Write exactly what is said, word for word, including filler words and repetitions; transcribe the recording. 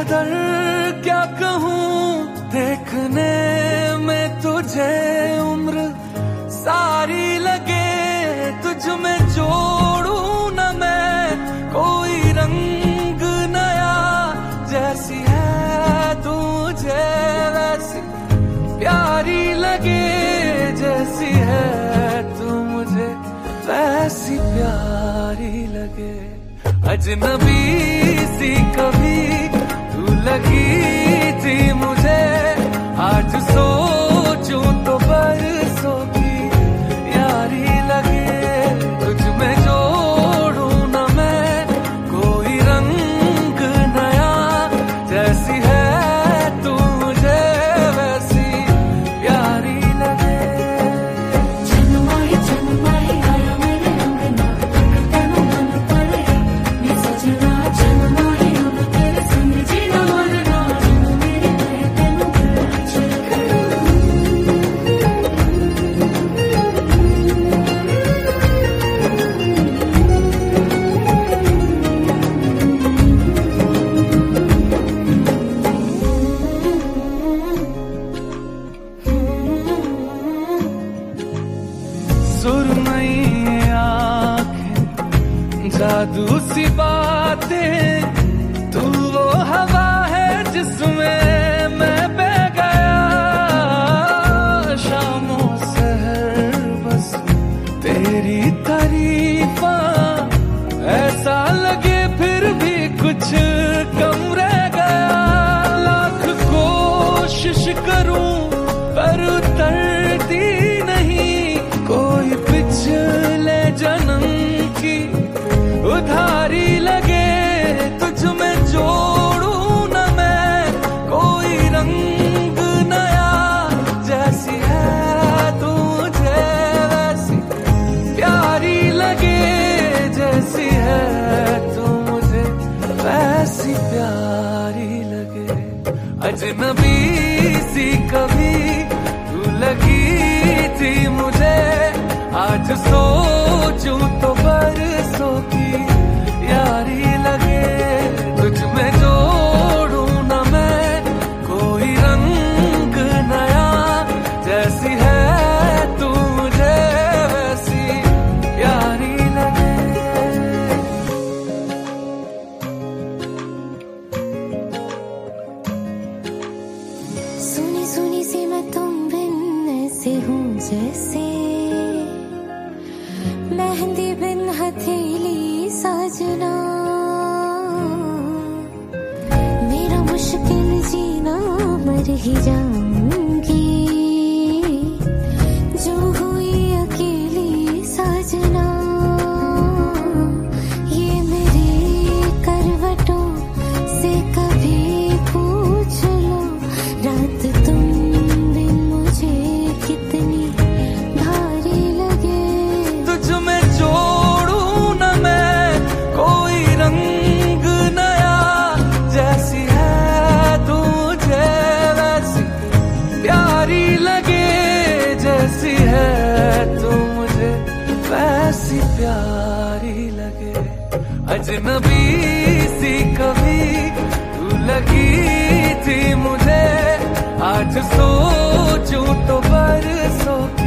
कदर क्या कहूँ, देखने में तुझे उम्र सारी लगे। तुझ में जोड़ूं न मैं कोई रंग नया, जैसी है तुझे वैसी प्यारी लगे। जैसी है तू मुझे वैसी प्यारी लगे। अजनबी सी कभी तू लगी थी मुझे, आज सोचूं तो बरसों की यारी लगे। तुझ में जोड़ूं न मैं कोई रंग नया, जैसी है तू मुझे वैसी प्यारी लगे। सुरमई आँखें, जादू सी बातें, तू वो हवा है जिसमें मैं बह गया। शामों सहर बस तेरी तारीफा, ऐसा लगे फिर भी कुछ कम रह गया। लाख कोशिश करूं पर उतरती नहीं कोई पिछले जन्म की उधारी लगे। तुझ में जोड़ूं न मैं कोई रंग नया, जैसी है तुझे वैसी प्यारी लगे। जैसी है तू मुझे वैसी प्यारी लगे। अजनबी सी कभी तू लगी थी मुझे, आज सोचूं तो बरसों की यारी लगे। तुझ में जोड़ूं न मैं कोई रंग नया, जैसी है तू मुझे वैसी प्यारी लगे। सुनी सुनी सी मैं तुम बिन ऐसे हूँ जैसे मेहंदी बिन हथेली साजना। मेरा मुश्किल जीना मर ही जाऊंगी जो हुई अकेली साजना। ये मेरी करवटों से कभी पूछ लो, रात तुम बिन मुझे कितनी भारी लगे। तुझ में जोड़ूं न मैं कोई रंग नया, जैसी है तुझे वैसी प्यारी लगे। जैसी है तू मुझे वैसी प्यारी लगे। अजनबी सी कभी तू लगी थी मुझे, आज सोचूं तो बरसों